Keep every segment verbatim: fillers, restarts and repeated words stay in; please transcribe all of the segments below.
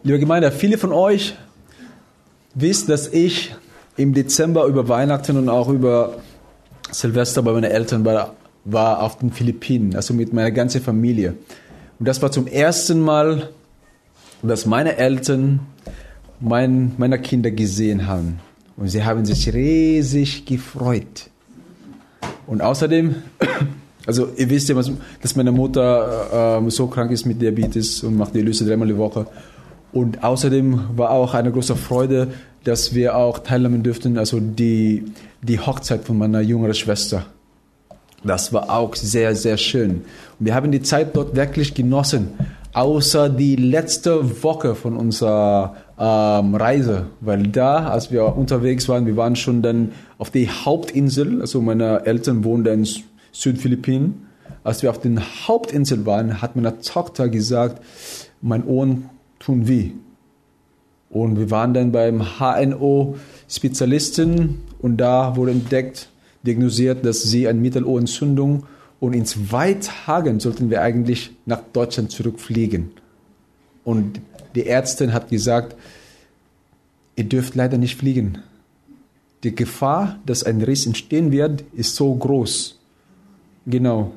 Liebe Gemeinde, viele von euch wissen, dass ich im Dezember über Weihnachten und auch über Silvester bei meinen Eltern war, war auf den Philippinen, also mit meiner ganzen Familie. Und das war zum ersten Mal, dass meine Eltern mein, meine Kinder gesehen haben. Und sie haben sich riesig gefreut. Und außerdem, also ihr wisst ja, dass meine Mutter äh, so krank ist mit Diabetes und macht Dialyse dreimal die Woche. Und außerdem war auch eine große Freude, dass wir auch teilnehmen dürften, also die, die Hochzeit von meiner jüngeren Schwester. Das war auch sehr, sehr schön. Und wir haben die Zeit dort wirklich genossen, außer die letzte Woche von unserer ähm, Reise. Weil da, als wir unterwegs waren, wir waren schon dann auf der Hauptinsel, also meine Eltern wohnen in Südphilippinen. Als wir auf der Hauptinsel waren, hat meine Tochter gesagt, mein Ohren tun weh. Und wir waren dann beim H N O-Spezialisten und da wurde entdeckt, diagnostiziert, dass sie eine Mittelohrentzündung und in zwei Tagen sollten wir eigentlich nach Deutschland zurückfliegen. Und die Ärztin hat gesagt, ihr dürft leider nicht fliegen. Die Gefahr, dass ein Riss entstehen wird, ist so groß. Genau.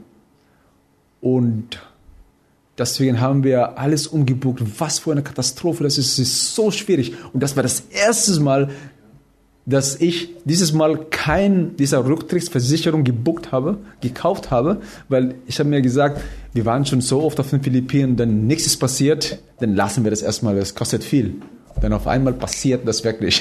Und deswegen haben wir alles umgebucht. Was für eine Katastrophe, das ist, das ist so schwierig. Und das war das erste Mal, dass ich dieses Mal kein dieser Rücktrittsversicherung gebucht habe, gekauft habe, weil ich habe mir gesagt, wir waren schon so oft auf den Philippinen, dann nichts ist passiert, dann lassen wir das erstmal, das kostet viel. Dann auf einmal passiert das wirklich.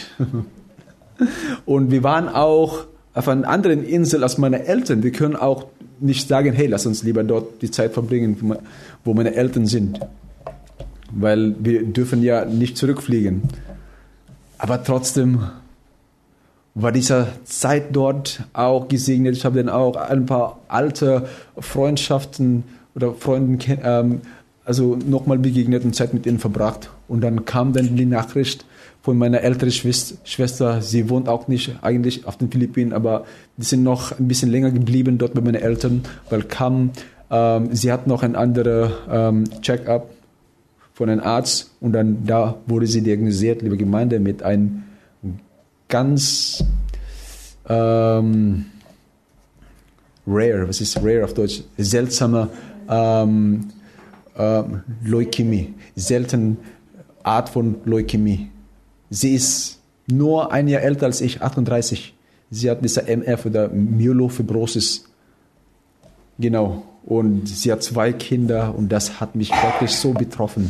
Und wir waren auch auf einer anderen Insel als meine Eltern. Wir können auch nicht sagen, hey, lass uns lieber dort die Zeit verbringen, wo meine Eltern sind. Weil wir dürfen ja nicht zurückfliegen. Aber trotzdem war diese Zeit dort auch gesegnet. Ich habe dann auch ein paar alte Freundschaften oder Freunden ähm, also nochmal begegnet und Zeit mit ihnen verbracht. Und dann kam dann die Nachricht von meiner älteren Schwester, sie wohnt auch nicht eigentlich auf den Philippinen, aber die sind noch ein bisschen länger geblieben dort bei meinen Eltern, weil kam, ähm, sie hat noch ein anderes ähm, Check-up von einem Arzt und dann da wurde sie diagnostiziert, liebe Gemeinde, mit einem ganz ähm, rare, was ist rare auf Deutsch, seltsamer ähm, ähm, Leukämie, seltene Art von Leukämie. Sie ist nur ein Jahr älter als ich, achtunddreißig. Sie hat diese M F oder Myelofibrosis. Genau. Und sie hat zwei Kinder und das hat mich wirklich so betroffen.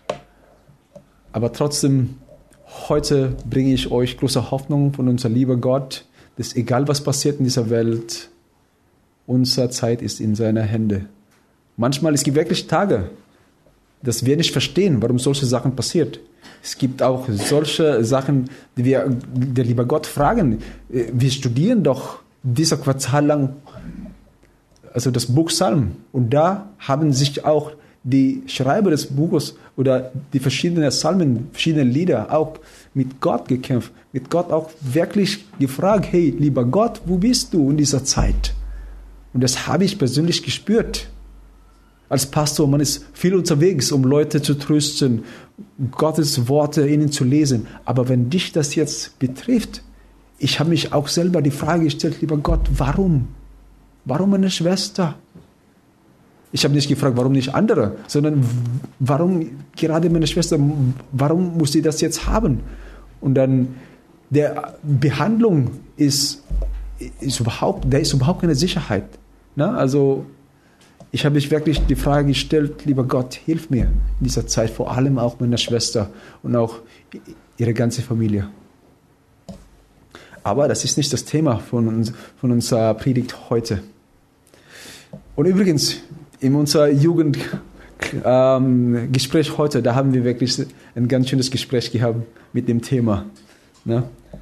Aber trotzdem, heute bringe ich euch große Hoffnung von unser lieber Gott, dass egal was passiert in dieser Welt, unsere Zeit ist in seiner Hände. Manchmal, es gibt wirklich Tage, dass wir nicht verstehen, warum solche Sachen passieren. Es gibt auch solche Sachen, die wir der lieber Gott fragen. Wir studieren doch dieser Quartal lang also das Buch Psalm. Und da haben sich auch die Schreiber des Buches oder die verschiedenen Psalmen, verschiedene Lieder auch mit Gott gekämpft, mit Gott auch wirklich gefragt, hey, lieber Gott, wo bist du in dieser Zeit? Und das habe ich persönlich gespürt. Als Pastor, man ist viel unterwegs, um Leute zu trösten, Gottes Worte ihnen zu lesen. Aber wenn dich das jetzt betrifft, ich habe mich auch selber die Frage gestellt, lieber Gott, warum? Warum meine Schwester? Ich habe nicht gefragt, warum nicht andere, sondern warum gerade meine Schwester, warum muss sie das jetzt haben? Und dann, der Behandlung ist, ist überhaupt, da ist überhaupt keine Sicherheit. Na, also, ich habe mich wirklich die Frage gestellt, lieber Gott, hilf mir in dieser Zeit, vor allem auch meiner Schwester und auch ihre ganze Familie. Aber das ist nicht das Thema von, uns, von unserer Predigt heute. Und übrigens, in unser Jugendgespräch ähm, heute, da haben wir wirklich ein ganz schönes Gespräch gehabt mit dem Thema. Ne?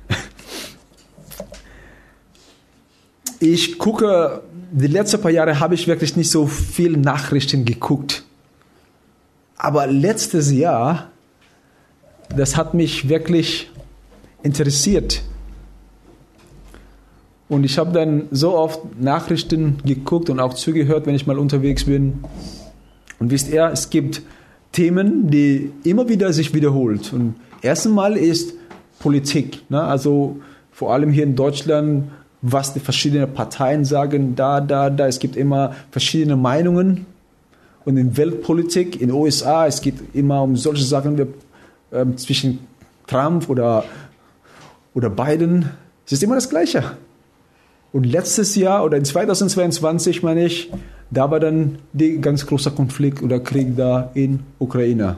Ich gucke, die letzten paar Jahre habe ich wirklich nicht so viel Nachrichten geguckt. Aber letztes Jahr, das hat mich wirklich interessiert. Und ich habe dann so oft Nachrichten geguckt und auch zugehört, wenn ich mal unterwegs bin. Und wisst ihr, es gibt Themen, die immer wieder sich wiederholt. Und erstens Mal ist Politik, ne? Also vor allem hier in Deutschland, was die verschiedenen Parteien sagen, da, da, da. Es gibt immer verschiedene Meinungen. Und in Weltpolitik, in den U S A, es geht immer um solche Sachen wie, äh, zwischen Trump oder, oder Biden. Es ist immer das Gleiche. Und letztes Jahr oder in zweitausendzweiundzwanzig, meine ich, da war dann der ganz große Konflikt oder Krieg da in Ukraine.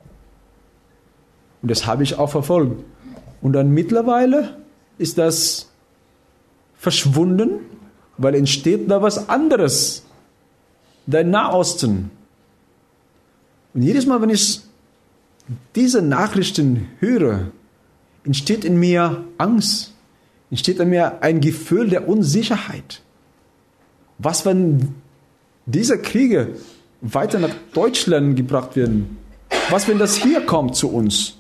Und das habe ich auch verfolgt. Und dann mittlerweile ist das verschwunden, weil entsteht da was anderes. Da im Nahosten. Und jedes Mal, wenn ich diese Nachrichten höre, entsteht in mir Angst. Entsteht in mir ein Gefühl der Unsicherheit. Was, wenn diese Kriege weiter nach Deutschland gebracht werden? Was, wenn das hier kommt zu uns?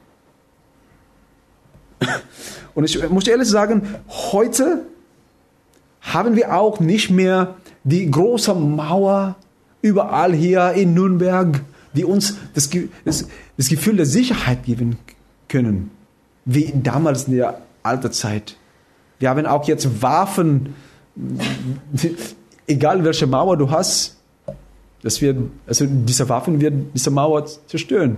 Und ich muss ehrlich sagen, heute haben wir auch nicht mehr die große Mauer überall hier in Nürnberg, die uns das, das, das Gefühl der Sicherheit geben können, wie damals in der alten Zeit. Wir haben auch jetzt Waffen, egal welche Mauer du hast, dass wir, also diese Waffen werden diese Mauer zerstören.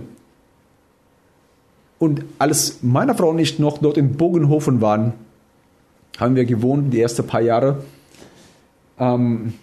Und als meine Frau und ich noch dort in Bogenhofen waren, haben wir gewohnt, die ersten paar Jahre. Ähm,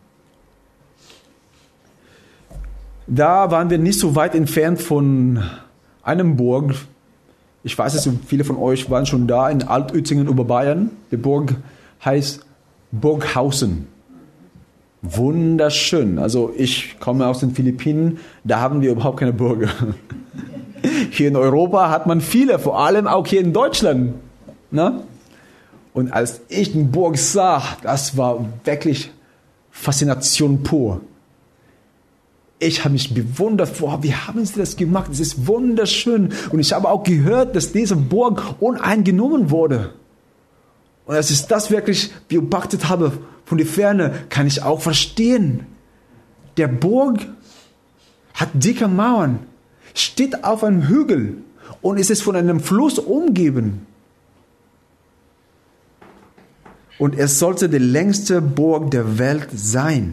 da waren wir nicht so weit entfernt von einem Burg. Ich weiß es, viele von euch waren schon da in Altötingen über Bayern. Die Burg heißt Burghausen. Wunderschön. Also ich komme aus den Philippinen, da haben wir überhaupt keine Burgen. Hier in Europa hat man viele, vor allem auch hier in Deutschland. Ne? Und als ich die Burg sah, das war wirklich Faszination pur. Ich habe mich bewundert, boah, wie haben sie das gemacht? Das ist wunderschön. Und ich habe auch gehört, dass diese Burg uneingenommen wurde. Und als ich das wirklich beobachtet habe von der Ferne, kann ich auch verstehen. Der Burg hat dicke Mauern, steht auf einem Hügel und es ist von einem Fluss umgeben. Und es sollte die längste Burg der Welt sein.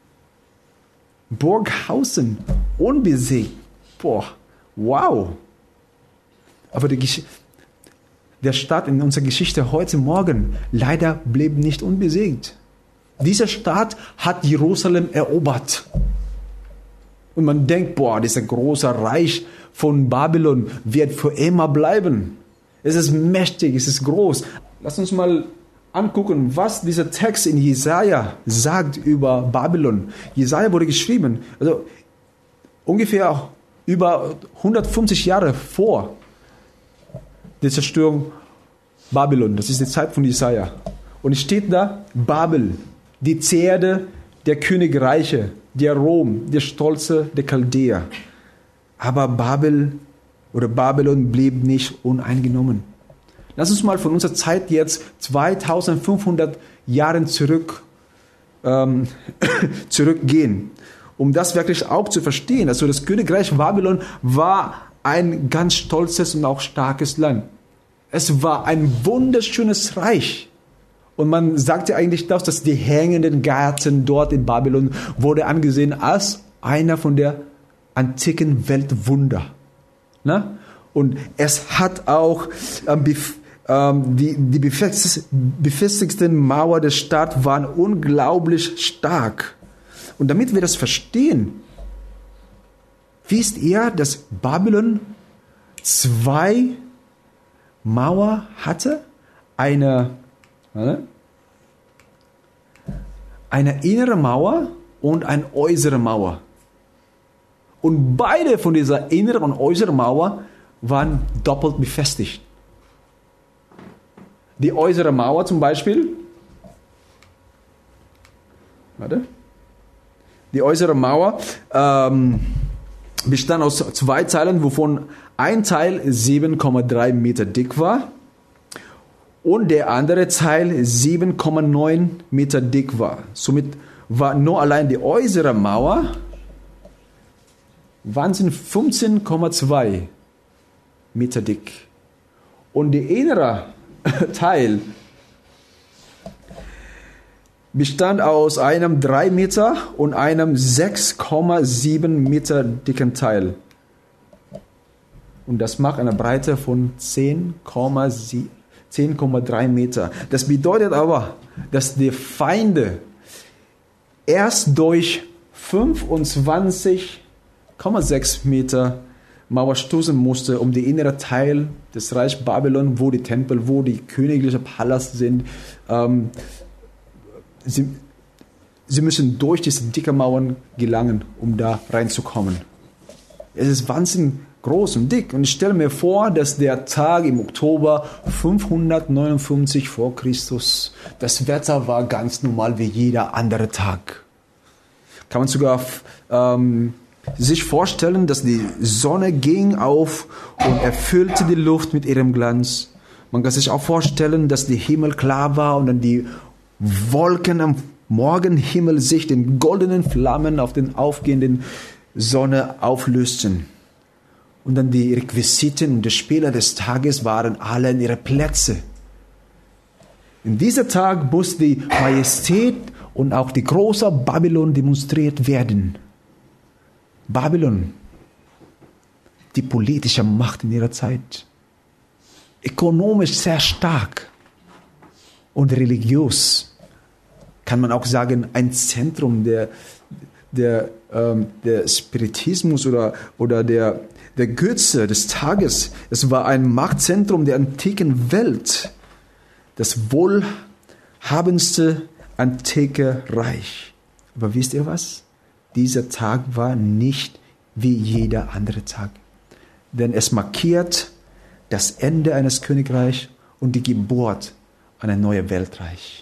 Burghausen, unbesiegt. Boah, wow. Aber die Gesch- der Stadt in unserer Geschichte heute Morgen leider blieb nicht unbesiegt. Dieser Staat hat Jerusalem erobert. Und man denkt, boah, dieser große Reich von Babylon wird für immer bleiben. Es ist mächtig, es ist groß. Lass uns mal angucken, was dieser Text in Jesaja sagt über Babylon. Jesaja wurde geschrieben, also ungefähr über hundertfünfzig Jahre vor der Zerstörung Babylon. Das ist die Zeit von Jesaja. Und es steht da, Babel, die Zierde der Königreiche, der Rom, der Stolze der Chaldäer. Aber Babel oder Babylon blieb nicht uneingenommen. Lass uns mal von unserer Zeit jetzt zweitausendfünfhundert Jahren zurück, ähm, zurückgehen, um das wirklich auch zu verstehen. Also das Königreich Babylon war ein ganz stolzes und auch starkes Land. Es war ein wunderschönes Reich. Und man sagte eigentlich das, dass die hängenden Garten dort in Babylon wurde angesehen als einer von der antiken Weltwunder. Na? Und es hat auch ähm, ähm, die, die befestigten Mauern der Stadt waren unglaublich stark. Und damit wir das verstehen, wisst ihr, dass Babylon zwei Mauern hatte? Eine, eine innere Mauer und eine äußere Mauer. Und beide von dieser inneren und äußeren Mauer waren doppelt befestigt. Die äußere Mauer zum Beispiel, warte, die äußere Mauer ähm, bestand aus zwei Teilen, wovon ein Teil sieben Komma drei Meter dick war und der andere Teil sieben Komma neun Meter dick war. Somit war nur allein die äußere Mauer Wahnsinn, fünfzehn Komma zwei Meter dick. Und der innere Teil bestand aus einem drei Meter und einem sechs Komma sieben Meter dicken Teil. Und das macht eine Breite von zehn Komma drei Meter. Das bedeutet aber, dass die Feinde erst durch fünfundzwanzig Komma sechs Meter Mauer stoßen musste, um den inneren Teil des Reichs Babylon, wo die Tempel, wo die königliche Palast sind, ähm, sie, sie müssen durch diese dicke Mauern gelangen, um da reinzukommen. Es ist wahnsinnig groß und dick. Und ich stelle mir vor, dass der Tag im Oktober fünfhundertneunundfünfzig vor Christus, das Wetter war ganz normal wie jeder andere Tag. Kann man sogar ähm, sich vorstellen, dass die Sonne ging auf und erfüllte die Luft mit ihrem Glanz. Man kann sich auch vorstellen, dass der Himmel klar war und dann die Wolken am Morgenhimmel sich in goldenen Flammen auf den aufgehenden Sonne auflösten. Und dann die Requisiten und die Spieler des Tages waren alle in ihre Plätze. In diesem Tag muss die Majestät und auch die große Babylon demonstriert werden. Babylon, die politische Macht in ihrer Zeit, ökonomisch sehr stark und religiös, kann man auch sagen, ein Zentrum der, der, ähm, der Spiritismus oder, oder der, der Götze des Tages. Es war ein Machtzentrum der antiken Welt, das wohlhabendste antike Reich. Aber wisst ihr was? Dieser Tag war nicht wie jeder andere Tag. Denn es markiert das Ende eines Königreichs und die Geburt einer neuen Weltreich.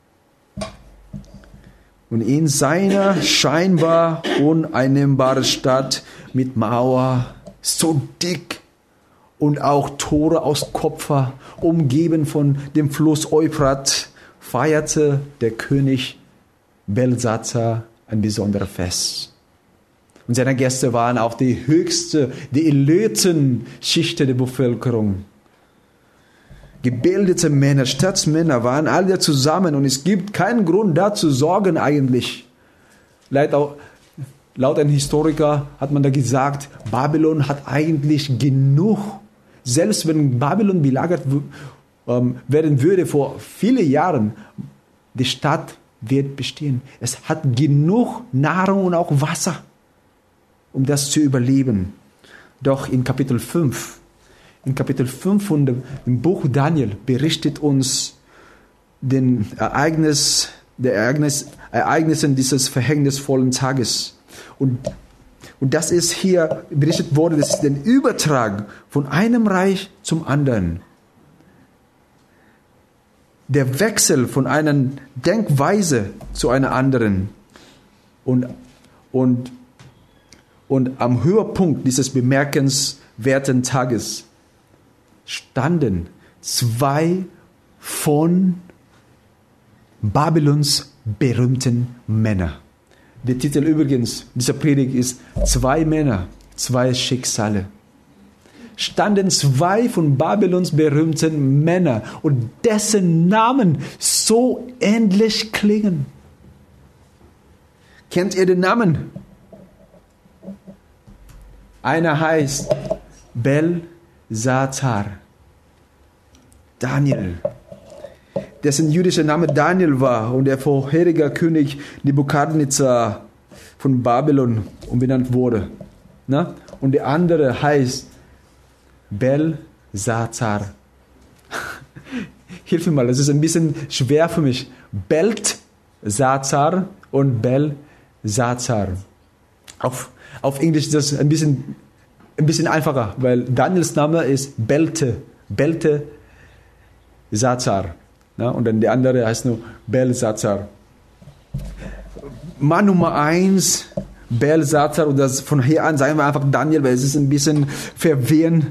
Und in seiner scheinbar uneinnehmbaren Stadt mit Mauer, so dick und auch Tore aus Kupfer, umgeben von dem Fluss Euphrat, feierte der König Belsazar ein besonderes Fest. Und seine Gäste waren auch die höchste, die Elitenschicht der Bevölkerung. Gebildete Männer, Staatsmänner waren alle zusammen und es gibt keinen Grund da zu sorgen eigentlich. Laut, laut einem Historiker hat man da gesagt, Babylon hat eigentlich genug. Selbst wenn Babylon belagert ähm, werden würde vor vielen Jahren, die Stadt wird bestehen. Es hat genug Nahrung und auch Wasser, um das zu überleben. Doch in Kapitel fünf, in Kapitel fünf von dem Buch Daniel berichtet uns den Ereignis, der Ereignis, Ereignissen dieses verhängnisvollen Tages. Und, und das ist hier berichtet worden, das ist der Übertrag von einem Reich zum anderen. Der Wechsel von einer Denkweise zu einer anderen. Und, und, und am Höhepunkt dieses bemerkenswerten Tages standen zwei von Babylons berühmten Männer. Der Titel übrigens dieser Predigt ist Zwei Männer, zwei Schicksale. Standen zwei von Babylons berühmten Männer und dessen Namen so ähnlich klingen. Kennt ihr den Namen? Einer heißt Belsazar. Daniel, dessen jüdischer Name Daniel war und der vorherige König Nebukadnezar von Babylon umbenannt wurde. Na? Und der andere heißt Belsazar. Hilf mir mal, das ist ein bisschen schwer für mich. Belsazar und Belsazar. Auf, auf Englisch ist das ein bisschen, ein bisschen einfacher, weil Daniels Name ist Belte, Belte Sazar. Ja, und dann der andere heißt nur Belsazar. Mann Nummer eins, Belsazar, und das von hier an sagen wir einfach Daniel, weil es ist ein bisschen verwirrend.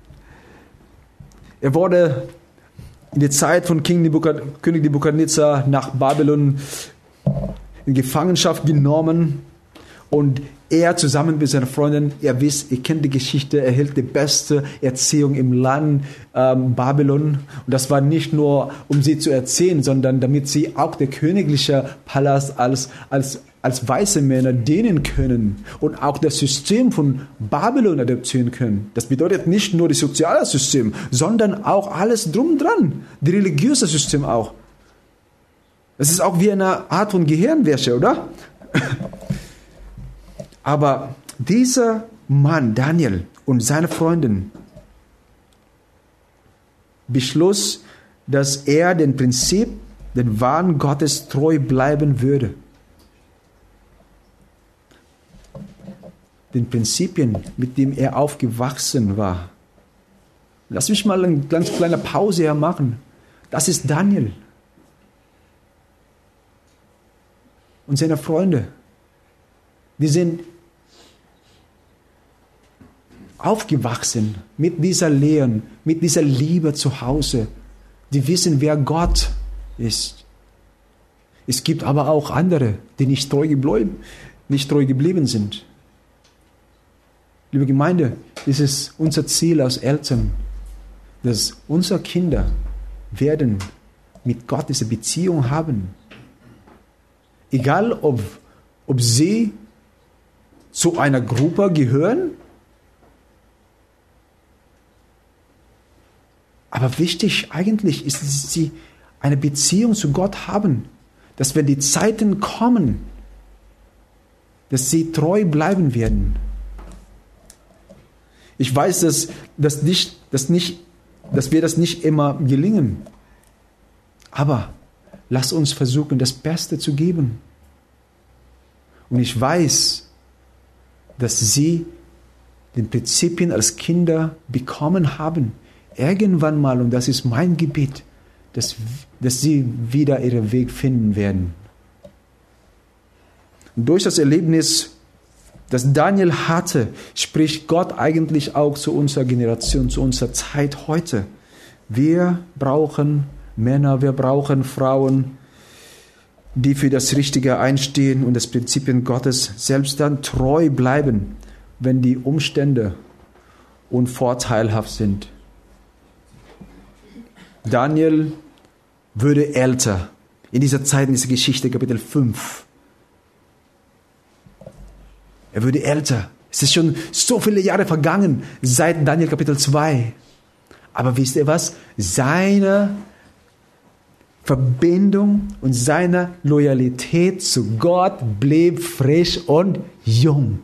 Er wurde in der Zeit von King Nebukad- König Nebukadnezar nach Babylon in Gefangenschaft genommen und er zusammen mit seinen Freunden, ihr wisst, ihr kennt die Geschichte, er erhielt die beste Erziehung im Land ähm, Babylon. Und das war nicht nur, um sie zu erziehen, sondern damit sie auch der königliche Palast als, als, als weiße Männer dienen können und auch das System von Babylon adaptieren können. Das bedeutet nicht nur das soziale System, sondern auch alles drum dran, das religiöse System auch. Das ist auch wie eine Art von Gehirnwäsche, oder? Aber dieser Mann, Daniel und seine Freundin, beschloss, dass er dem Prinzip, den wahren Gottes treu bleiben würde. Den Prinzipien, mit denen er aufgewachsen war. Lass mich mal eine ganz kleine Pause hier machen. Das ist Daniel und seine Freunde. Die sind aufgewachsen mit dieser Lehre, mit dieser Liebe zu Hause. Die wissen, wer Gott ist. Es gibt aber auch andere, die nicht treu geblieben, nicht treu geblieben sind. Liebe Gemeinde, es ist unser Ziel als Eltern, dass unsere Kinder werden mit Gott diese Beziehung haben. Egal, ob, ob sie zu einer Gruppe gehören, aber wichtig eigentlich ist, dass sie eine Beziehung zu Gott haben, dass wenn die Zeiten kommen, dass sie treu bleiben werden. Ich weiß, dass, dass, nicht, dass, nicht, dass wir das nicht immer gelingen, aber lass uns versuchen, das Beste zu geben. Und ich weiß, dass sie den Prinzipien als Kinder bekommen haben, irgendwann mal, und das ist mein Gebet, dass, dass sie wieder ihren Weg finden werden. Und durch das Erlebnis, das Daniel hatte, spricht Gott eigentlich auch zu unserer Generation, zu unserer Zeit heute. Wir brauchen Männer, wir brauchen Frauen, die für das Richtige einstehen und das Prinzipien Gottes selbst dann treu bleiben, wenn die Umstände unvorteilhaft sind. Daniel würde älter. In dieser Zeit, in dieser Geschichte, Kapitel fünf. Er würde älter. Es ist schon so viele Jahre vergangen seit Daniel Kapitel zwei. Aber wisst ihr was? Seine Verbindung und seine Loyalität zu Gott blieb frisch und jung.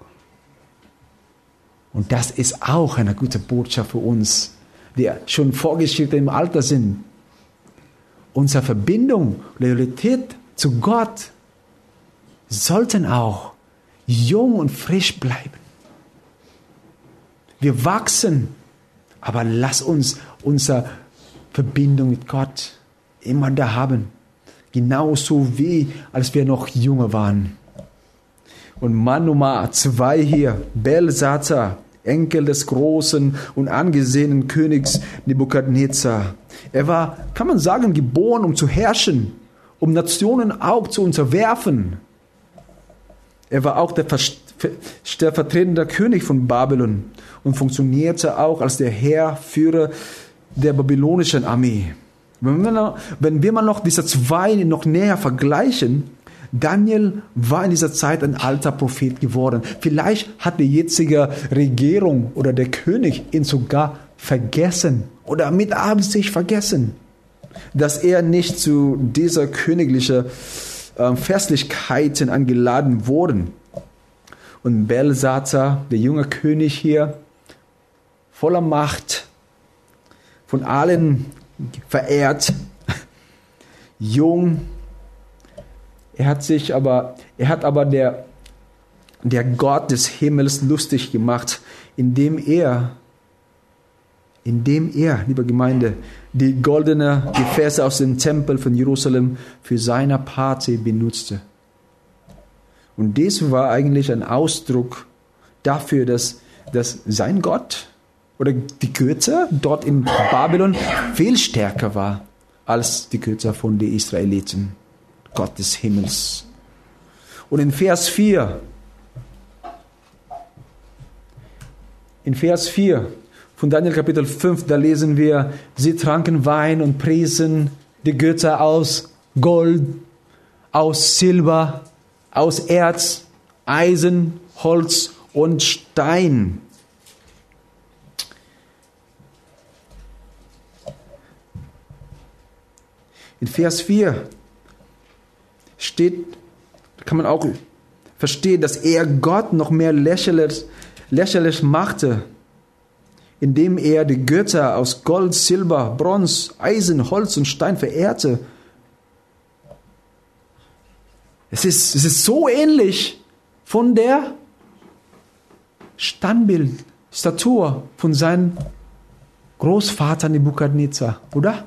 Und das ist auch eine gute Botschaft für uns, die schon vorgeschritten im Alter sind. Unsere Verbindung, Loyalität zu Gott sollten auch jung und frisch bleiben. Wir wachsen, aber lass uns unsere Verbindung mit Gott immer da haben. Genauso wie als wir noch jünger waren. Und Mann Nummer zwei hier, Belshazzar, Enkel des großen und angesehenen Königs Nebukadnezar. Er war, kann man sagen, geboren, um zu herrschen, um Nationen auch zu unterwerfen. Er war auch der stellvertretende König von Babylon und funktionierte auch als der Heerführer der babylonischen Armee. Wenn wir, noch, wenn wir mal noch diese zwei noch näher vergleichen, Daniel war in dieser Zeit ein alter Prophet geworden. Vielleicht hat die jetzige Regierung oder der König ihn sogar vergessen oder mit Absicht vergessen, dass er nicht zu dieser königlichen äh, Festlichkeiten eingeladen wurde. Und Belshazzar, der junge König hier, voller Macht, von allen verehrt, jung. Er hat sich aber, er hat aber der, der Gott des Himmels lustig gemacht, indem er, indem er, liebe Gemeinde, die goldene Gefäße aus dem Tempel von Jerusalem für seine Party benutzte. Und dies war eigentlich ein Ausdruck dafür, dass, dass sein Gott oder die Götter dort in Babylon viel stärker war als die Götter von den Israeliten, Gott des Himmels. Und in Vers vier In Vers vier von Daniel Kapitel fünf, da lesen wir, sie tranken Wein und priesen die Götter aus Gold, aus Silber, aus Erz, Eisen, Holz und Stein. In Vers vier steht, kann man auch verstehen, dass er Gott noch mehr lächerlich, lächerlich machte, indem er die Götter aus Gold, Silber, Bronze, Eisen, Holz und Stein verehrte. Es ist, es ist so ähnlich von der Standbild, Statur von seinem Großvater Nebukadnezar, oder?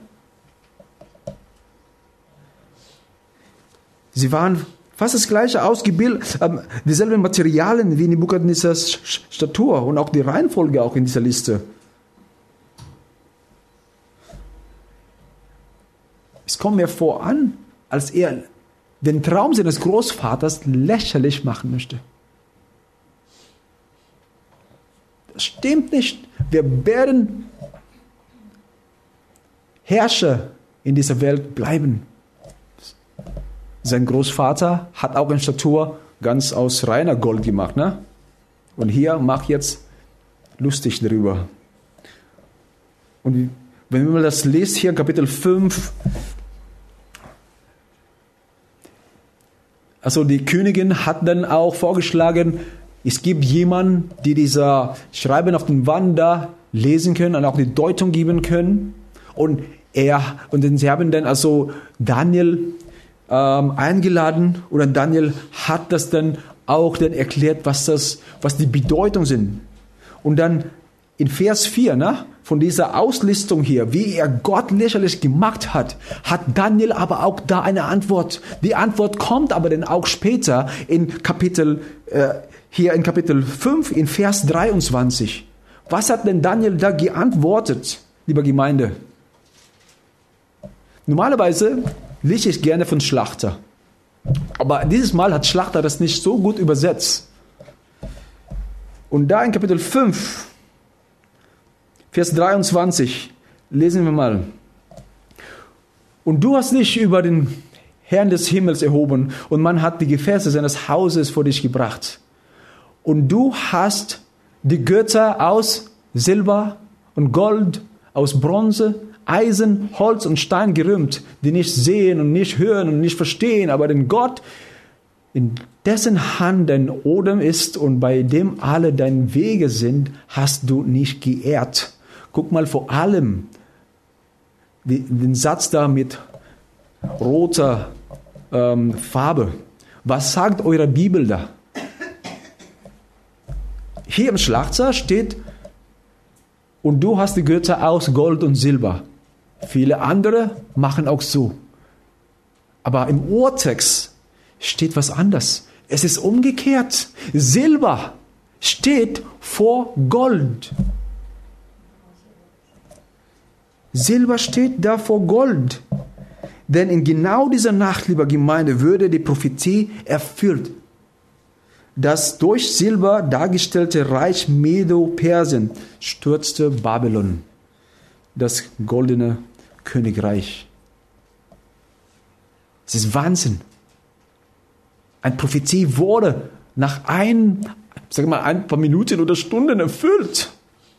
Sie waren fast das gleiche ausgebildet, äh, dieselben Materialien wie Nebukadnezars Statur und auch die Reihenfolge auch in dieser Liste. Es kommt mir vor an, als er den Traum seines Großvaters lächerlich machen möchte. Das stimmt nicht. Wir werden Herrscher in dieser Welt bleiben. Sein Großvater hat auch eine Statur ganz aus reiner Gold gemacht. Ne? Und hier mach jetzt lustig darüber. Und wenn man das liest, hier in Kapitel fünf, also die Königin hat dann auch vorgeschlagen, es gibt jemanden, die dieser Schreiben auf den Wand da lesen können und auch die Deutung geben können. Und er, und dann, sie haben dann also Daniel ähm, eingeladen und Daniel hat das dann auch dann erklärt, was das, was die Bedeutung sind. Und dann in Vers vier, ne, von dieser Auslistung hier, wie er Gott lächerlich gemacht hat, hat Daniel aber auch da eine Antwort. Die Antwort kommt aber dann auch später in Kapitel, äh, hier in Kapitel fünf, in Vers dreiundzwanzig. Was hat denn Daniel da geantwortet, liebe Gemeinde? Normalerweise lese ich gerne von Schlachter. Aber dieses Mal hat Schlachter das nicht so gut übersetzt. Und da in Kapitel fünf, Vers dreiundzwanzig, lesen wir mal. Und du hast dich über den Herrn des Himmels erhoben und man hat die Gefäße seines Hauses vor dich gebracht. Und du hast die Götter aus Silber und Gold, aus Bronze, Eisen, Holz und Stein gerühmt, die nicht sehen und nicht hören und nicht verstehen, aber den Gott, in dessen Hand dein Odem ist und bei dem alle deine Wege sind, hast du nicht geehrt. Guck mal vor allem den Satz da mit roter ähm, Farbe. Was sagt eure Bibel da? Hier im Schlachter steht, und du hast die Götter aus Gold und Silber. Viele andere machen auch so. Aber im Urtext steht was anderes. Es ist umgekehrt. Silber steht vor Gold. Silber steht da vor Gold. Denn in genau dieser Nacht, lieber Gemeinde, würde die Prophetie erfüllt. Das durch Silber dargestellte Reich Medo-Persien stürzte Babylon, das goldene Königreich. Es ist Wahnsinn. Eine Prophetie wurde nach ein, sag mal, ein paar Minuten oder Stunden erfüllt.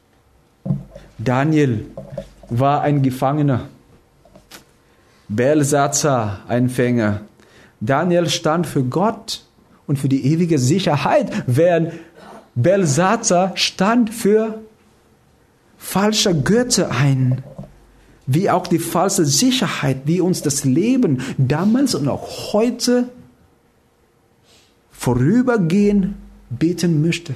Daniel war ein Gefangener. Belsazar ein Fänger. Daniel stand für Gott und für die ewige Sicherheit, während Belsazar stand für falsche Götter ein, wie auch die falsche Sicherheit, die uns das Leben damals und auch heute vorübergehend beten möchte.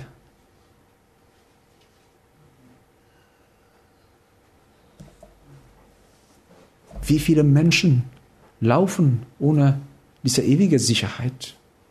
Wie viele Menschen laufen ohne diese ewige Sicherheit?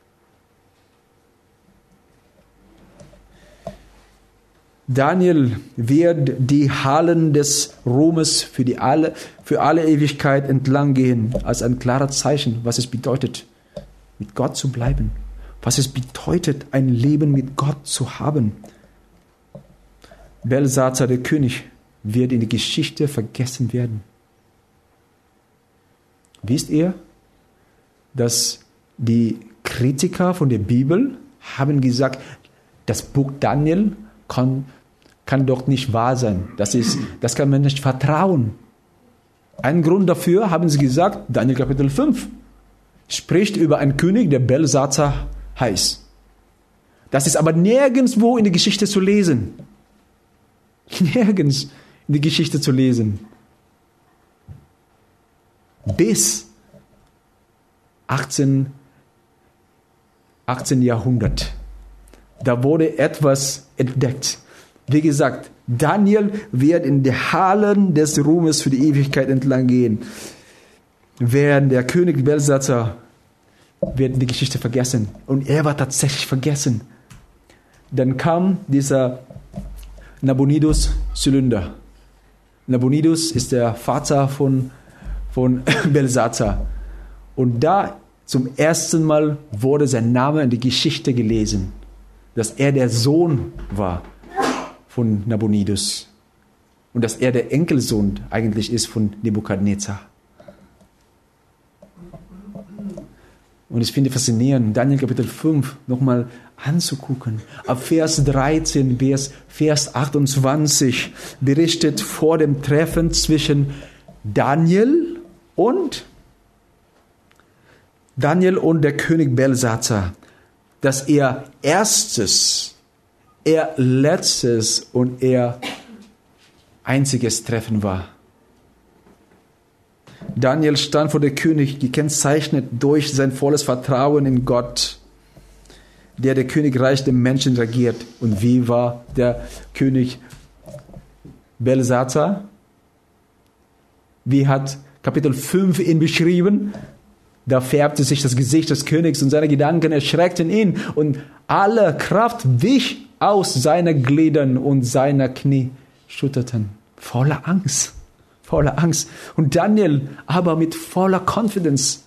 Daniel wird die Hallen des Ruhmes für, die alle, für alle Ewigkeit entlang gehen, als ein klares Zeichen, was es bedeutet, mit Gott zu bleiben, was es bedeutet, ein Leben mit Gott zu haben. Belsazar, der König, wird in die Geschichte vergessen werden. Wisst ihr, dass die Kritiker von der Bibel haben gesagt, das Buch Daniel kann, kann doch nicht wahr sein. Das, ist, das kann man nicht vertrauen. Ein Grund dafür, haben sie gesagt, Daniel Kapitel fünf spricht über einen König, der Belsazar heißt. Das ist aber nirgendwo in der Geschichte zu lesen. Nirgends in der Geschichte zu lesen. Bis achtzehnten Jahrhundert. Da wurde etwas entdeckt. Wie gesagt, Daniel wird in die Hallen des Ruhmes für die Ewigkeit entlang gehen. Während der König Belsazar wird die Geschichte vergessen. Und er war tatsächlich vergessen. Dann kam dieser Nabonidus Zylinder. Nabonidus ist der Vater von, von Belsazar. Und da zum ersten Mal wurde sein Name in die Geschichte gelesen, dass er der Sohn war von Nabonidus und dass er der Enkelsohn eigentlich ist von Nebukadnezar. Und ich finde faszinierend, Daniel Kapitel fünf nochmal anzugucken. Ab Vers dreizehn bis Vers achtundzwanzig berichtet vor dem Treffen zwischen Daniel und Daniel und der König Belsazar, dass er erstes, er letztes und er einziges Treffen war. Daniel stand vor dem König, gekennzeichnet durch sein volles Vertrauen in Gott, der der Königreich der Menschen regiert. Und wie war der König Belsazar? Wie hat Kapitel fünf ihn beschrieben? Da färbte sich das Gesicht des Königs und seine Gedanken erschreckten ihn und alle Kraft wich aus seinen Gliedern und seiner Knie schütterten. Voller Angst, voller Angst. Und Daniel aber mit voller Confidence.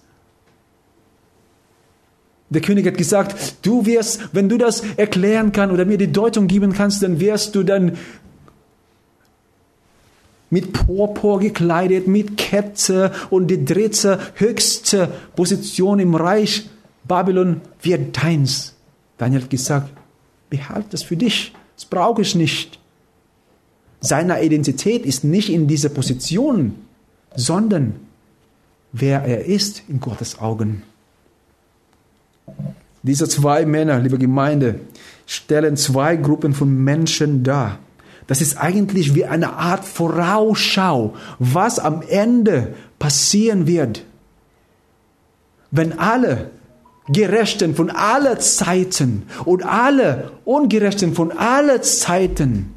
Der König hat gesagt, du wirst, wenn du das erklären kannst oder mir die Deutung geben kannst, dann wirst du dann mit Purpur gekleidet, mit Kette und die dritte höchste Position im Reich Babylon wird deins. Daniel hat gesagt, behalte das für dich, das brauche ich nicht. Seine Identität ist nicht in dieser Position, sondern wer er ist in Gottes Augen. Diese zwei Männer, liebe Gemeinde, stellen zwei Gruppen von Menschen dar. Das ist eigentlich wie eine Art Vorausschau, was am Ende passieren wird. Wenn alle Gerechten von allen Zeiten und alle Ungerechten von allen Zeiten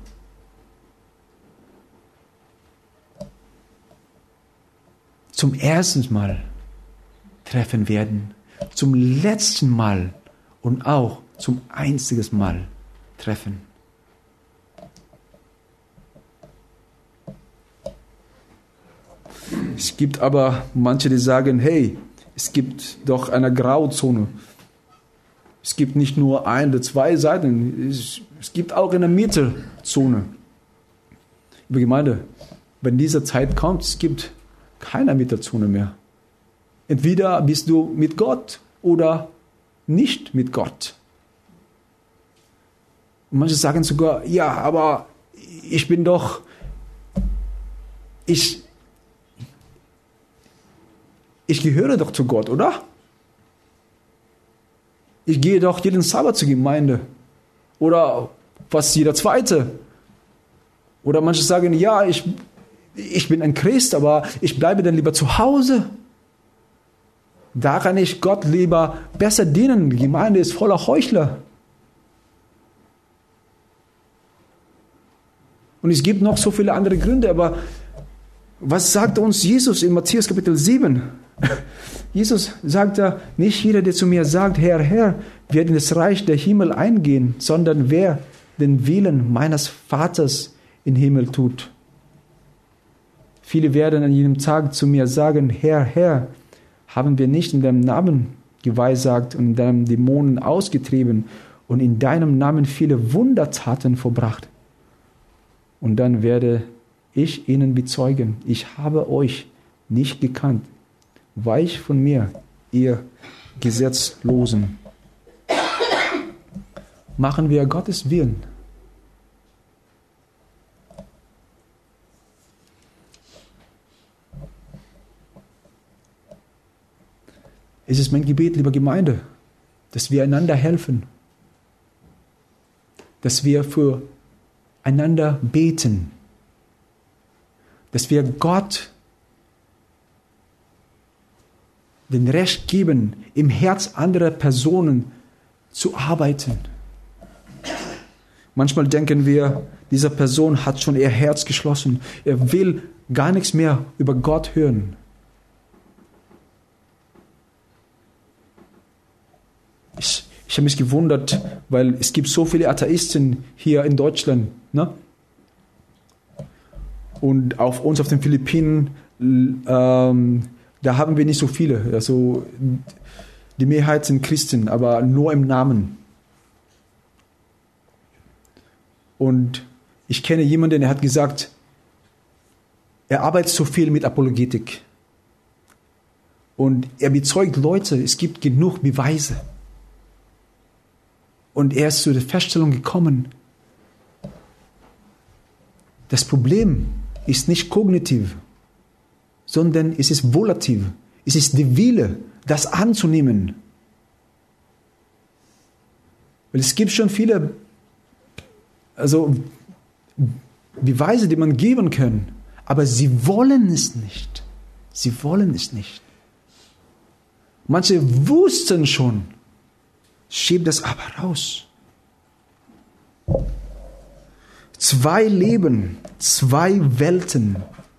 zum ersten Mal treffen werden, zum letzten Mal und auch zum einzigen Mal treffen. Es gibt aber manche, die sagen, hey, es gibt doch eine Grauzone. Es gibt nicht nur ein oder zwei Seiten, es, es gibt auch eine Mittenzone. Liebe Gemeinde, wenn diese Zeit kommt, es gibt keine Mittenzone mehr. Entweder bist du mit Gott oder nicht mit Gott. Und manche sagen sogar, ja, aber ich bin doch, ich Ich gehöre doch zu Gott, oder? Ich gehe doch jeden Sabbat zur Gemeinde. Oder fast jeder Zweite. Oder manche sagen, ja, ich, ich bin ein Christ, aber ich bleibe dann lieber zu Hause. Da kann ich Gott lieber besser dienen. Die Gemeinde ist voller Heuchler. Und es gibt noch so viele andere Gründe, aber was sagt uns Jesus in Matthäus Kapitel sieben? Jesus sagt da, nicht jeder, der zu mir sagt, Herr, Herr, wird in das Reich der Himmel eingehen, sondern wer den Willen meines Vaters im Himmel tut. Viele werden an jenem Tag zu mir sagen, Herr, Herr, haben wir nicht in deinem Namen geweissagt und in deinem Dämonen ausgetrieben und in deinem Namen viele Wundertaten vollbracht? Und dann werde ich ihnen bezeugen, ich habe euch nicht gekannt. Weich von mir, ihr Gesetzlosen. Machen wir Gottes Willen. Es ist mein Gebet, liebe Gemeinde, dass wir einander helfen, dass wir für einander beten, dass wir Gott den Recht geben, im Herz anderer Personen zu arbeiten. Manchmal denken wir, diese Person hat schon ihr Herz geschlossen. Er will gar nichts mehr über Gott hören. Ich, ich habe mich gewundert, weil es gibt so viele Atheisten hier in Deutschland. Ne? Und auf uns auf den Philippinen, ähm, da haben wir nicht so viele. Also die Mehrheit sind Christen, aber nur im Namen. Und ich kenne jemanden, der hat gesagt, er arbeitet so viel mit Apologetik. Und er bezeugt Leute, es gibt genug Beweise. Und er ist zu der Feststellung gekommen, das Problem ist nicht kognitiv, sondern es ist volativ. Es ist der Wille, das anzunehmen. Weil es gibt schon viele also, Beweise, die man geben kann, aber sie wollen es nicht. Sie wollen es nicht. Manche wussten schon, schiebt das aber raus. Zwei Leben, zwei Welten.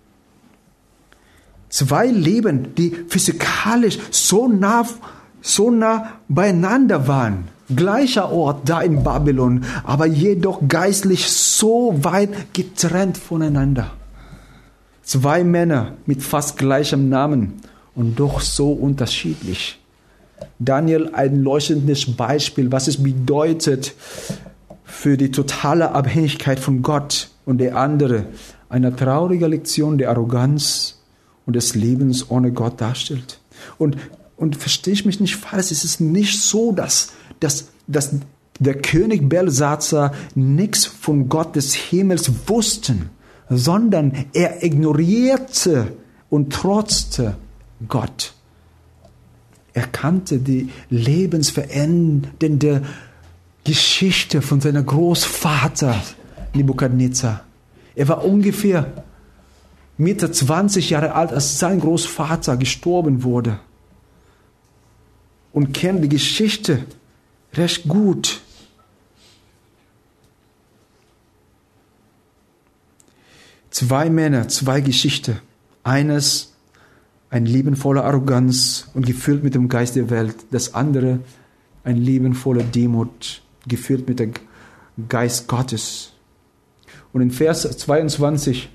Zwei Leben, die physikalisch so nah, so nah beieinander waren. Gleicher Ort da in Babylon, aber jedoch geistlich so weit getrennt voneinander. Zwei Männer mit fast gleichem Namen und doch so unterschiedlich. Daniel ein leuchtendes Beispiel, was es bedeutet für die totale Abhängigkeit von Gott, und der andere eine traurige Lektion der Arroganz und des Lebens ohne Gott darstellt. Und, und verstehe ich mich nicht falsch, es ist nicht so, dass, dass, dass der König Belsazar nichts von Gott des Himmels wusste, sondern er ignorierte und trotzte Gott. Er kannte die lebensverändernde Geschichte von seinem Großvater Nebukadnezar. Er war ungefähr Mitte zwanzig Jahre alt, als sein Großvater gestorben wurde. Und kennt die Geschichte recht gut. Zwei Männer, zwei Geschichten. Eines, ein Leben voller Arroganz und gefüllt mit dem Geist der Welt. Das andere, ein Leben voller Demut, gefüllt mit dem Geist Gottes. Und in Vers zweiundzwanzig,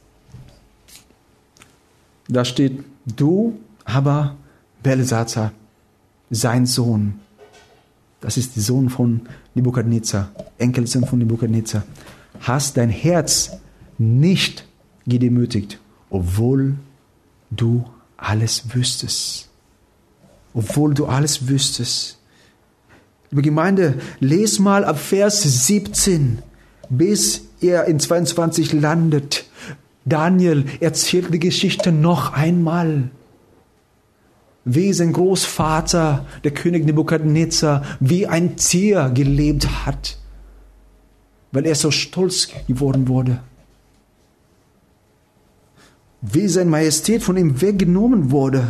da steht, du aber, Belsazar, sein Sohn, das ist der Sohn von Nebukadnezar, Enkelsohn von Nebukadnezar, hast dein Herz nicht gedemütigt, obwohl du alles wüsstest. Obwohl du alles wüsstest. Liebe Gemeinde, les mal ab Vers siebzehn, bis er in zweiundzwanzig landet. Daniel erzählt die Geschichte noch einmal. Wie sein Großvater, der König Nebukadnezar, wie ein Tier gelebt hat, weil er so stolz geworden wurde. Wie seine Majestät von ihm weggenommen wurde.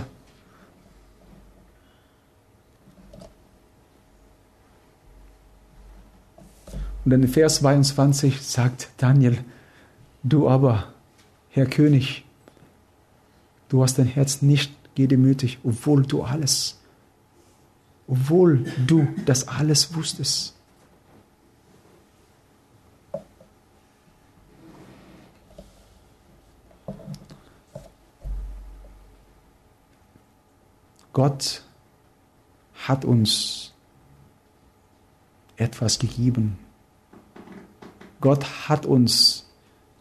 Und dann in Vers zweiundzwanzig sagt Daniel, du aber, Herr König, du hast dein Herz nicht gedemütigt, obwohl du alles, obwohl du das alles wusstest. Gott hat uns etwas gegeben. Gott hat uns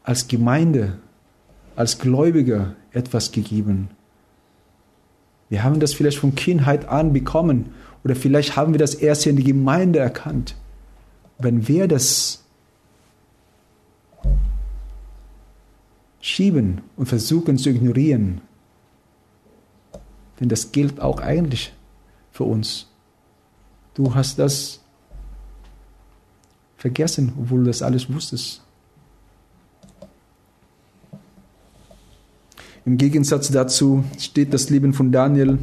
als Gemeinde, als Gläubiger etwas gegeben. Wir haben das vielleicht von Kindheit an bekommen oder vielleicht haben wir das erst in der Gemeinde erkannt. Wenn wir das schieben und versuchen zu ignorieren, denn das gilt auch eigentlich für uns. Du hast das vergessen, obwohl du das alles wusstest. Im Gegensatz dazu steht das Leben von Daniel,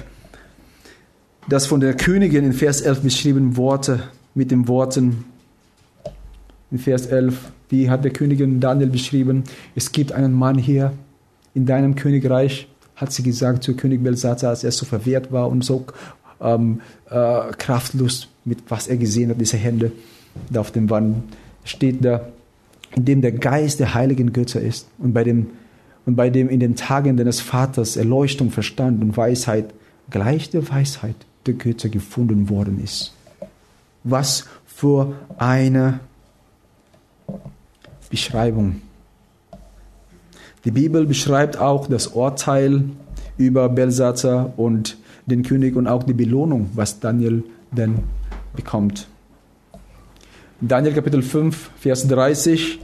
das von der Königin in Vers elf beschriebene Worte mit den Worten in Vers elf, wie hat der Königin Daniel beschrieben? Es gibt einen Mann hier in deinem Königreich, hat sie gesagt zu König Belshazzar, als er so verwehrt war und so ähm, äh, kraftlos mit was er gesehen hat, diese Hände da auf dem Wand, steht da, in dem der Geist der heiligen Götter ist und bei dem und bei dem in den Tagen deines Vaters Erleuchtung, Verstand und Weisheit gleich der Weisheit der Götter gefunden worden ist. Was für eine Beschreibung. Die Bibel beschreibt auch das Urteil über Belshazzar und den König und auch die Belohnung, was Daniel dann bekommt. Daniel Kapitel fünf, Vers dreißig.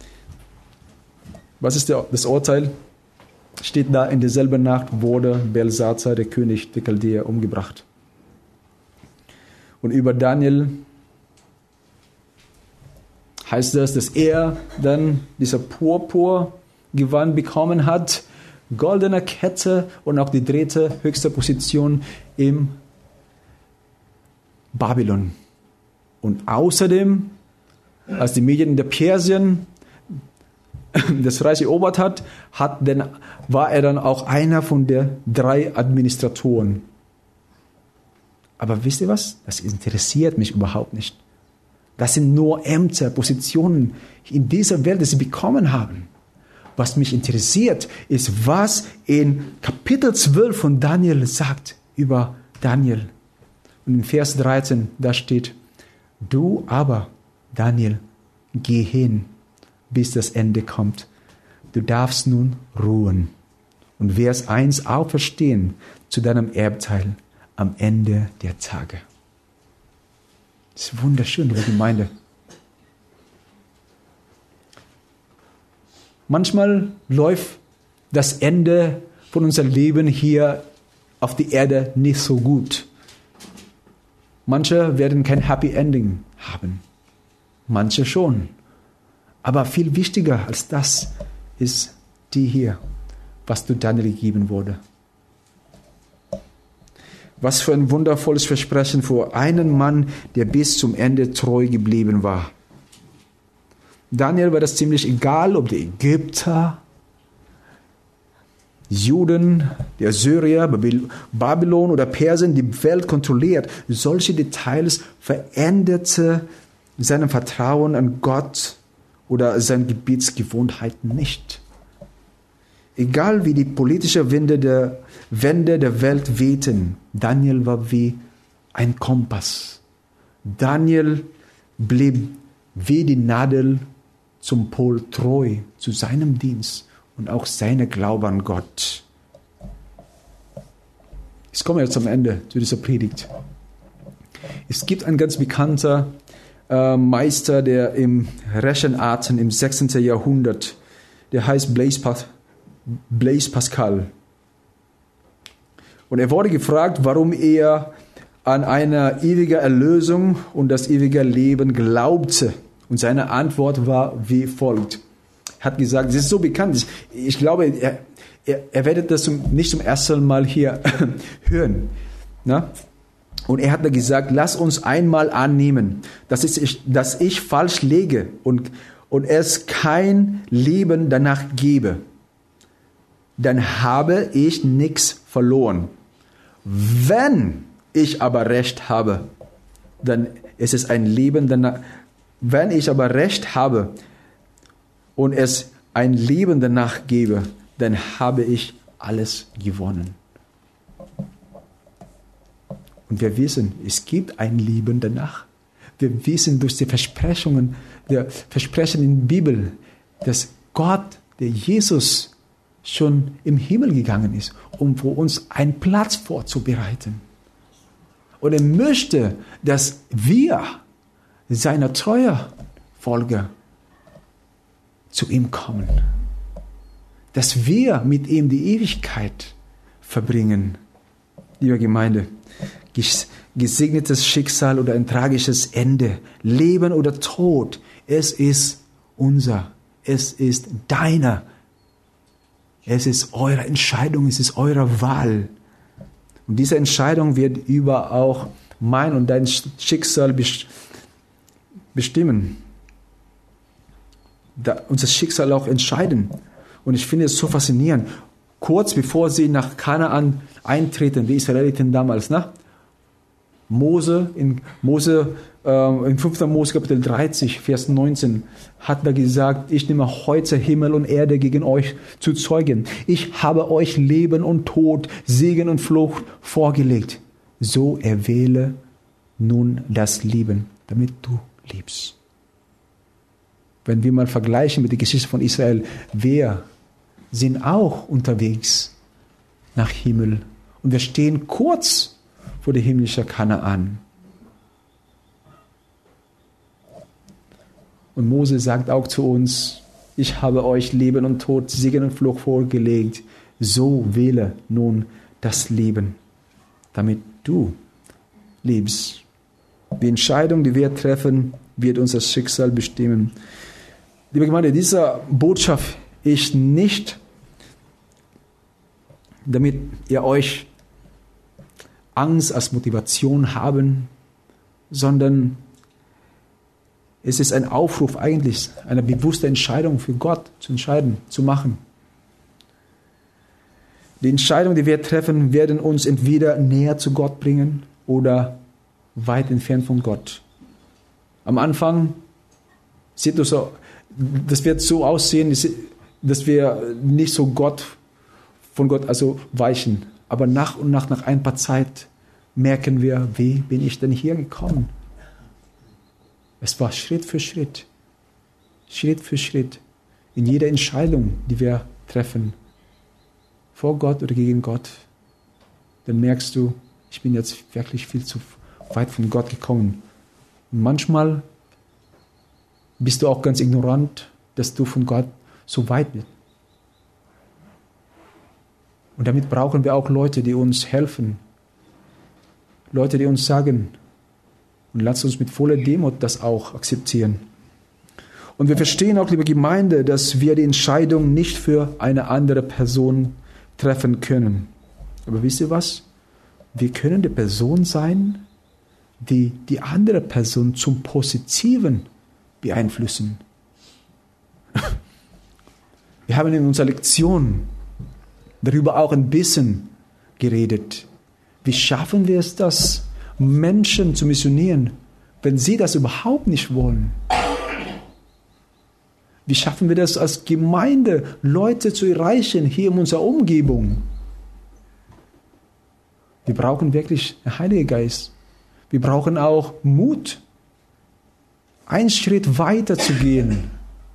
Was ist der, das Urteil? Steht da, in derselben Nacht wurde Belshazzar, der König der Chaldäer, umgebracht. Und über Daniel heißt das, dass er dann dieser Purpurgewand bekommen hat, goldene Kette und auch die dritte höchste Position im Babylon. Und außerdem, als die Medien der Persien das Reich erobert hat, hat denn, war er dann auch einer von den drei Administratoren. Aber wisst ihr was? Das interessiert mich überhaupt nicht. Das sind nur Ämter, Positionen in dieser Welt, die sie bekommen haben. Was mich interessiert, ist, was in Kapitel zwölf von Daniel sagt über Daniel. Und in Vers dreizehn, da steht, du aber, Daniel, geh hin, bis das Ende kommt. Du darfst nun ruhen und wirst eins auferstehen zu deinem Erbteil am Ende der Tage. Das ist wunderschön, liebe Gemeinde. Manchmal läuft das Ende von unserem Leben hier auf der Erde nicht so gut. Manche werden kein Happy Ending haben. Manche schon. Aber viel wichtiger als das ist die hier, was durch Daniel gegeben wurde. Was für ein wundervolles Versprechen für einen Mann, der bis zum Ende treu geblieben war. Daniel war das ziemlich egal, ob die Ägypter, Juden, die Assyrier, Babylon oder Persien die Welt kontrolliert. Solche Details veränderte sein Vertrauen an Gott oder seine Gebetsgewohnheiten nicht. Egal wie die politischen Winde der, Wände der Welt wehten, Daniel war wie ein Kompass. Daniel blieb wie die Nadel zum Pol treu zu seinem Dienst und auch seiner Glaube an Gott. Ich komme jetzt zum Ende zu dieser Predigt. Es gibt einen ganz bekannter äh, Meister, der im Rechenarten im sechzehnten Jahrhundert, der heißt Blaise, pa- Blaise Pascal. Und er wurde gefragt, warum er an eine ewige Erlösung und das ewige Leben glaubte. Und seine Antwort war wie folgt. Er hat gesagt, das ist so bekannt, ich glaube, er, er, er werdet das nicht zum ersten Mal hier hören. Na? Und er hat da gesagt, lass uns einmal annehmen, dass ich, dass ich falsch lege und, und es kein Leben danach gebe. Dann habe ich nichts verloren. Wenn ich aber Recht habe, dann ist es ein Leben danach. Wenn ich aber Recht habe und es ein Leben danach gebe, dann habe ich alles gewonnen. Und wir wissen, es gibt ein Leben danach. Wir wissen durch die Versprechungen, der Versprechen in der Bibel, dass Gott, der Jesus, schon im Himmel gegangen ist, um für uns einen Platz vorzubereiten. Und er möchte, dass wir, seiner treuen Folger, zu ihm kommen. Dass wir mit ihm die Ewigkeit verbringen. Liebe Gemeinde, gesegnetes Schicksal oder ein tragisches Ende, Leben oder Tod, es ist unser, es ist deiner, es ist eure Entscheidung, es ist eure Wahl. Und diese Entscheidung wird über auch mein und dein Schicksal bestimmen. Da, unser Schicksal auch entscheiden. Und ich finde es so faszinierend. Kurz bevor sie nach Kanaan eintreten, die Israeliten damals, ne? Mose, in Mose, äh, in fünfter Mose Kapitel dreißig, Vers neunzehn, hat er gesagt, ich nehme heute Himmel und Erde gegen euch zu Zeugen. Ich habe euch Leben und Tod, Segen und Flucht vorgelegt. So erwähle nun das Leben, damit du lebst. Wenn wir mal vergleichen mit der Geschichte von Israel, wir sind auch unterwegs nach Himmel. Und wir stehen kurz vor der himmlischen Kanaan. Und Mose sagt auch zu uns, ich habe euch Leben und Tod, Segen und Fluch vorgelegt. So wähle nun das Leben, damit du lebst. Die Entscheidung, die wir treffen, wird unser Schicksal bestimmen. Liebe Gemeinde, diese Botschaft ist nicht, damit ihr euch Angst als Motivation haben, sondern es ist ein Aufruf eigentlich, eine bewusste Entscheidung für Gott zu entscheiden, zu machen. Die Entscheidungen, die wir treffen, werden uns entweder näher zu Gott bringen oder weit entfernt von Gott. Am Anfang sieht das so, das wird so aussehen, dass wir nicht so Gott von Gott also weichen. Aber nach und nach, nach ein paar Zeit, merken wir, wie bin ich denn hier gekommen? Es war Schritt für Schritt, Schritt für Schritt, in jeder Entscheidung, die wir treffen, vor Gott oder gegen Gott, dann merkst du, ich bin jetzt wirklich viel zu weit von Gott gekommen. Und manchmal bist du auch ganz ignorant, dass du von Gott so weit bist. Und damit brauchen wir auch Leute, die uns helfen. Leute, die uns sagen, und lasst uns mit voller Demut das auch akzeptieren. Und wir verstehen auch, liebe Gemeinde, dass wir die Entscheidung nicht für eine andere Person treffen können. Aber wisst ihr was? Wir können die Person sein, die die andere Person zum Positiven beeinflussen. Wir haben in unserer Lektion darüber auch ein bisschen geredet. Wie schaffen wir es, das Menschen zu missionieren, wenn sie das überhaupt nicht wollen? Wie schaffen wir das als Gemeinde, Leute zu erreichen hier in unserer Umgebung? Wir brauchen wirklich den Heiligen Geist. Wir brauchen auch Mut, einen Schritt weiter zu gehen.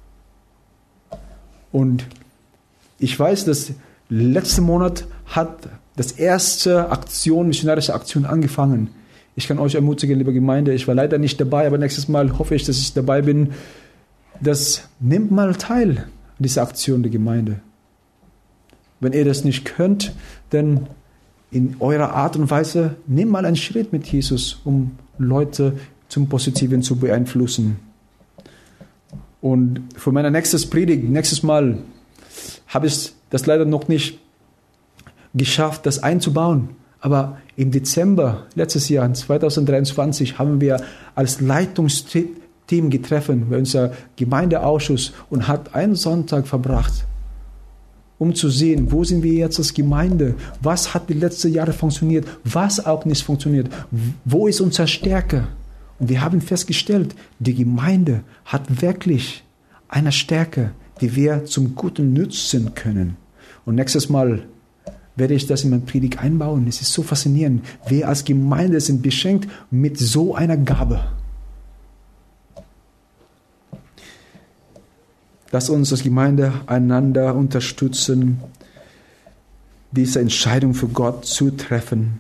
Und ich weiß, dass letzten Monat hat das erste Aktion, missionarische Aktion angefangen. Ich kann euch ermutigen, liebe Gemeinde, ich war leider nicht dabei, aber nächstes Mal hoffe ich, dass ich dabei bin. Das nimmt mal teil an dieser Aktion der Gemeinde. Wenn ihr das nicht könnt, dann in eurer Art und Weise nehmt mal einen Schritt mit Jesus, um Leute zum Positiven zu beeinflussen. Und für meine nächste Predigt, nächstes Mal, habe ich das leider noch nicht geschafft, das einzubauen. Aber im Dezember letztes Jahr, zwanzig dreiundzwanzig, haben wir als Leitungsteam getroffen bei unserem Gemeindeausschuss und hat einen Sonntag verbracht, um zu sehen, wo sind wir jetzt als Gemeinde, was hat die letzten Jahre funktioniert, was auch nicht funktioniert, wo ist unsere Stärke. Und wir haben festgestellt, die Gemeinde hat wirklich eine Stärke, die wir zum Guten nutzen können. Und nächstes Mal werde ich das in meine Predigt einbauen. Es ist so faszinierend. Wir als Gemeinde sind beschenkt mit so einer Gabe. Lass uns als Gemeinde einander unterstützen, diese Entscheidung für Gott zu treffen.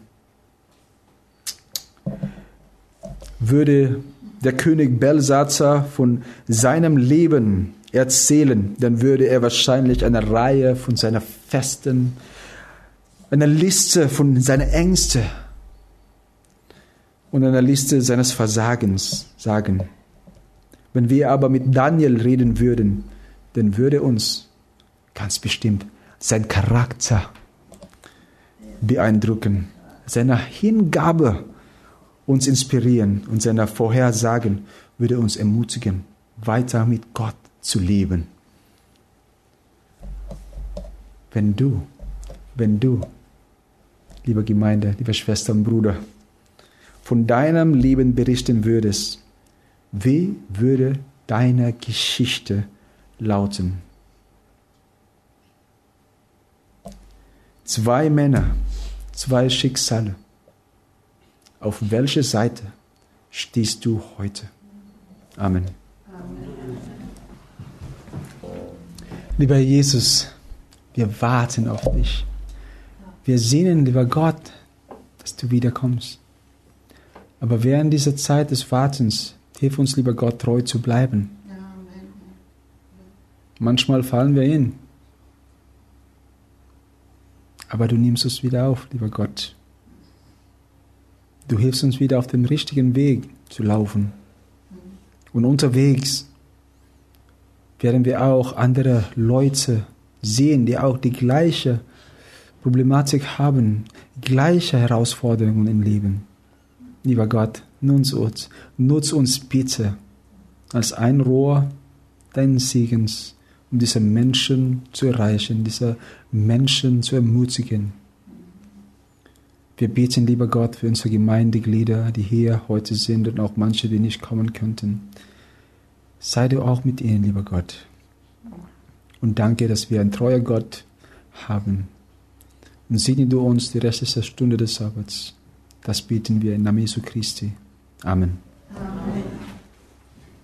Würde der König Belsazar von seinem Leben erzählen, dann würde er wahrscheinlich eine Reihe von seinen Festen, eine Liste von seinen Ängsten und eine Liste seines Versagens sagen. Wenn wir aber mit Daniel reden würden, dann würde uns ganz bestimmt sein Charakter beeindrucken, seine Hingabe uns inspirieren und seine Vorhersagen würde uns ermutigen, weiter mit Gott zu leben. Wenn du, wenn du, liebe Gemeinde, liebe Schwester und Bruder, von deinem Leben berichten würdest, wie würde deine Geschichte lauten? Zwei Männer, zwei Schicksale. Auf welche Seite stehst du heute? Amen. Amen. Lieber Jesus, wir warten auf dich. Wir sehnen, lieber Gott, dass du wiederkommst. Aber während dieser Zeit des Wartens, hilf uns, lieber Gott, treu zu bleiben. Manchmal fallen wir hin. Aber du nimmst uns wieder auf, lieber Gott. Du hilfst uns wieder auf dem richtigen Weg zu laufen. Und unterwegs werden wir auch andere Leute sehen, die auch die gleiche Problematik haben, die gleiche Herausforderungen im Leben. Lieber Gott, nutz uns, nutz uns bitte als ein Rohr deines Segens, um diese Menschen zu erreichen, diese Menschen zu ermutigen. Wir beten, lieber Gott, für unsere Gemeindeglieder, die hier heute sind und auch manche, die nicht kommen könnten. Sei du auch mit ihnen, lieber Gott. Und danke, dass wir einen treuen Gott haben. Und segne du uns die restliche Stunde des Sabbats. Das beten wir im Namen Jesu Christi. Amen.